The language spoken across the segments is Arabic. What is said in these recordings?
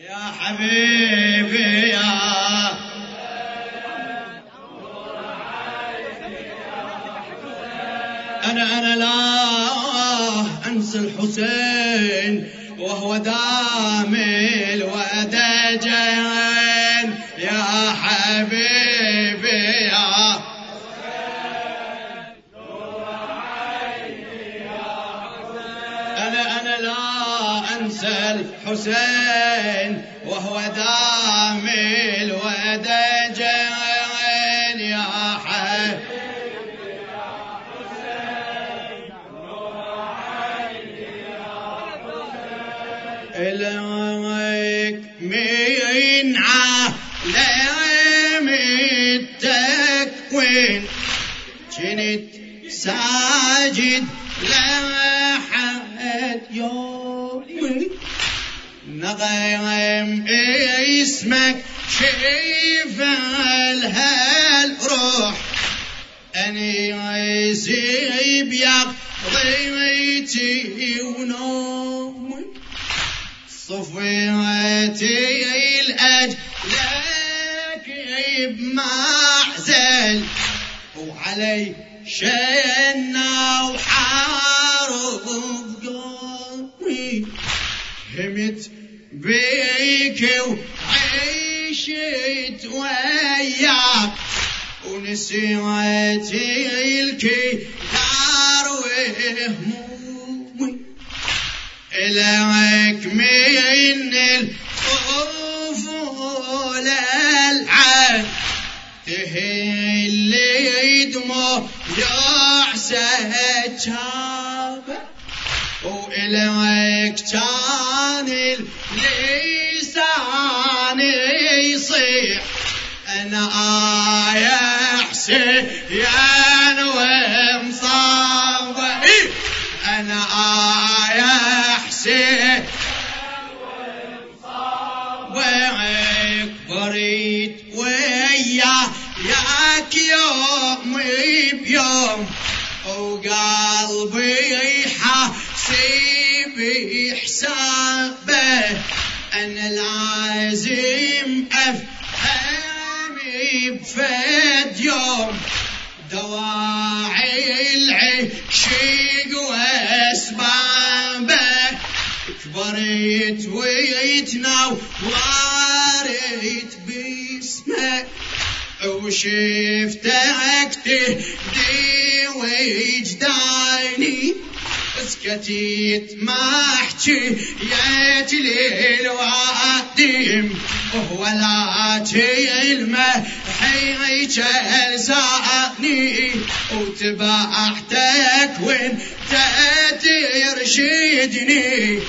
يا حبيبي يا أنا لا أنسى الحسين وهو دامي الودجين يا حبيبي يا أنا لا أنسى الحسين وهو دامي الودجين يا حبيبي إليك من عالم التكوين كنت ساجد لحد يومي نغيم اسمك شيف الروح أني عزيب يقضي ميتي ونومي صفيتي الأجلك بمعزل وعلي شينا وحارب قومي همت بيك وعيشت وياك ونسيتي الكدار وهمومي إليك من الطفول العين تهلي دموع يعسى جابه وإليك كان اللسان يصيح أنا يا حسين ومصابه أنا يا حسين وعيك بريد وياك يوم بيوم وقلبي حاسب حسابه أنا لازم أفهم بفد يوم دواعي العشق واسبابه كبرت ويتنورت باسمك وشفتك تهدي وجداني سكتيت ما حكيت للوادم ولا المحي جلساني وتبعتك وانت ترشدني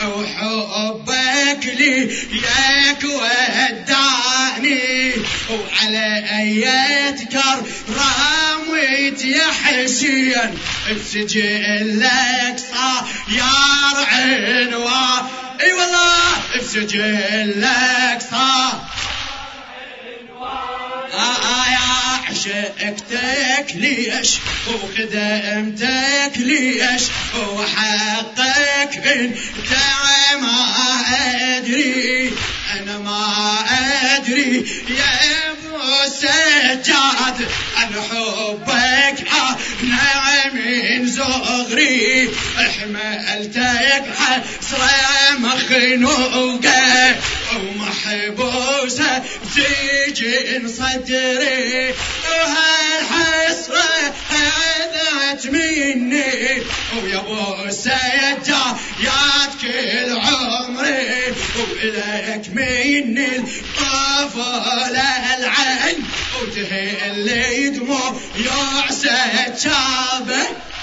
وحبك لي ياك وداني وعلى ايات كرام ويا حسين بسجلك صاير عنوان اي والله بسجلك صاير يا عشقتك ليش وخدمتك ليش وحقك انت ما ادري انا ما ادري يا ابو سجاد عن حبك انا من صغري حملتك حسرة مخنوقة ومحبوسة بسجن صدري وهالحسرة هذات مني ويا ابو سجاد يا كل عمري وإليك من الطفل العين وتهلي دموع يعسى شابه